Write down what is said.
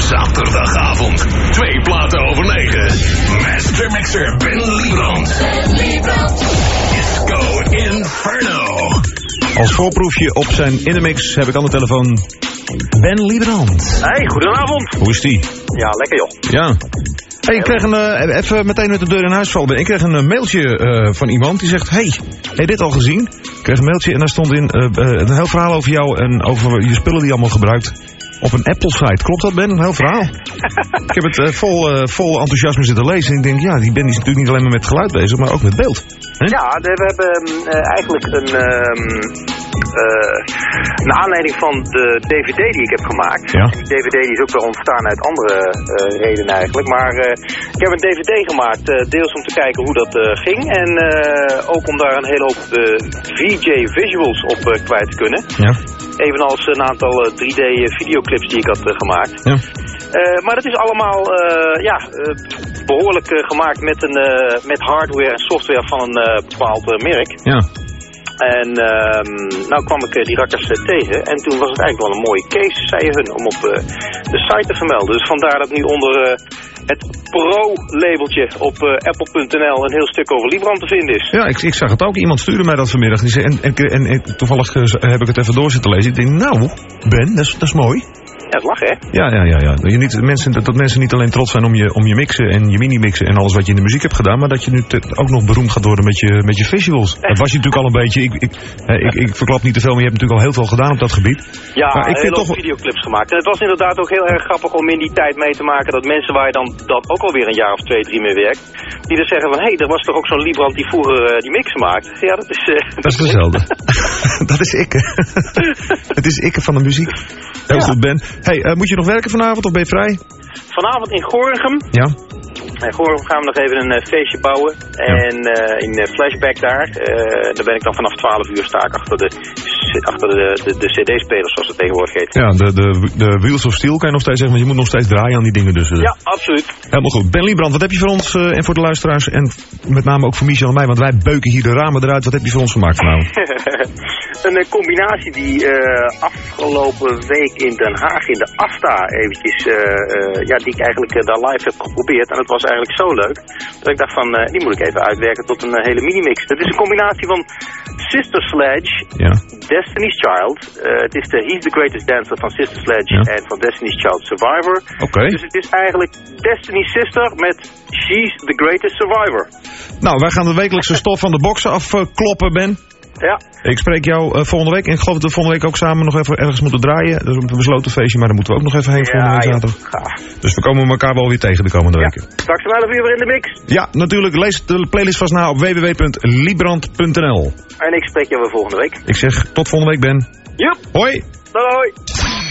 Zaterdagavond, 2 platen over 9. Master Mixer Ben Liebrand. Disco Inferno. Als voorproefje op zijn Innemix heb ik aan de telefoon Ben Liebrand. Hey, goedenavond. Hoe is die? Ja, lekker joh. Ja. Hey, ik kreeg even meteen met de deur in huis vallen. Ik kreeg een mailtje van iemand die zegt... Hey, heb je dit al gezien? Ik kreeg een mailtje en daar stond in een heel verhaal over jou en over je spullen die je allemaal gebruikt. Op een Apple-site. Klopt dat, Ben? Een heel verhaal. Ik heb het vol enthousiasme zitten lezen. En ik denk, ja, die Ben is natuurlijk niet alleen maar met geluid bezig, maar ook met beeld. He? Ja, we hebben eigenlijk naar aanleiding van de DVD die ik heb gemaakt. Ja. Die DVD die is ook wel ontstaan uit andere redenen eigenlijk. Maar ik heb een DVD gemaakt, deels om te kijken hoe dat ging. En ook om daar een hele hoop VJ visuals op kwijt te kunnen. Ja. Evenals een aantal 3D videoclips die ik had gemaakt. Ja. Maar dat is allemaal behoorlijk gemaakt met hardware en software van een bepaald merk. Ja. En nou kwam ik die rakkers tegen en toen was het eigenlijk wel een mooie case, zei hun, om op de site te vermelden. Dus vandaar dat nu onder het pro-labeltje op apple.nl een heel stuk over Liebrand te vinden is. Ja, ik zag het ook. Iemand stuurde mij dat vanmiddag. Die zei, en toevallig heb ik het even door zitten lezen. Ik denk, nou, Ben, dat is mooi. Ja, het lachen, hè? Ja. Dat mensen niet alleen trots zijn om je mixen en je mini-mixen en alles wat je in de muziek hebt gedaan, maar dat je nu ook nog beroemd gaat worden met je visuals. Dat was je natuurlijk al een beetje. Ik verklap niet te veel, maar je hebt natuurlijk al heel veel gedaan op dat gebied. Ja, maar ik heel veel videoclips gemaakt. En het was inderdaad ook heel erg grappig om in die tijd mee te maken dat mensen waar je dan dat ook alweer een jaar of 2, 3 mee werkt, die dan zeggen van, hé, er was toch ook zo'n Liebrand die vroeger die mixen maakte. Ja, dat is... dat is dezelfde. Dat is ik. Het is ik van de muziek. Heel goed, Ben. Hey, moet je nog werken vanavond of ben je vrij? Vanavond in Gorinchem. Ja. In Gorinchem gaan we nog even een feestje bouwen. En in Flashback daar, daar ben ik dan vanaf 12 uur sta ik achter de cd-spelers zoals het tegenwoordig heet. Ja, de Wheels of Steel kan je nog steeds zeggen, maar je moet nog steeds draaien aan die dingen dus. Ja, absoluut. Helemaal goed. Ben Liebrand, wat heb je voor ons en voor de luisteraars en met name ook voor Michel en mij, want wij beuken hier de ramen eruit. Wat heb je voor ons gemaakt vanavond? Een combinatie die afgelopen week in Den Haag in de AFTA eventjes, die ik eigenlijk daar live heb geprobeerd. En het was eigenlijk zo leuk dat ik dacht van, die moet ik even uitwerken tot een hele mini-mix. Het is een combinatie van Sister Sledge, Destiny's Child. Het is de He's the Greatest Dancer van Sister Sledge en van Destiny's Child Survivor. Okay. Dus het is eigenlijk Destiny's Sister met She's the Greatest Survivor. Nou, wij gaan de wekelijkse stof van de boxen afkloppen, Ben. Ja. Ik spreek jou volgende week. En ik geloof dat we volgende week ook samen nog even ergens moeten draaien. Dat is een besloten feestje, maar daar moeten we ook nog even heen volgende week zaterdag. Dus we komen elkaar wel weer tegen de komende weken. Straks om 11 uur weer in de mix. Ja, natuurlijk. Lees de playlist vast na op www.liebrand.nl. En ik spreek jou weer volgende week. Ik zeg tot volgende week, Ben. Joep. Hoi. Hoi.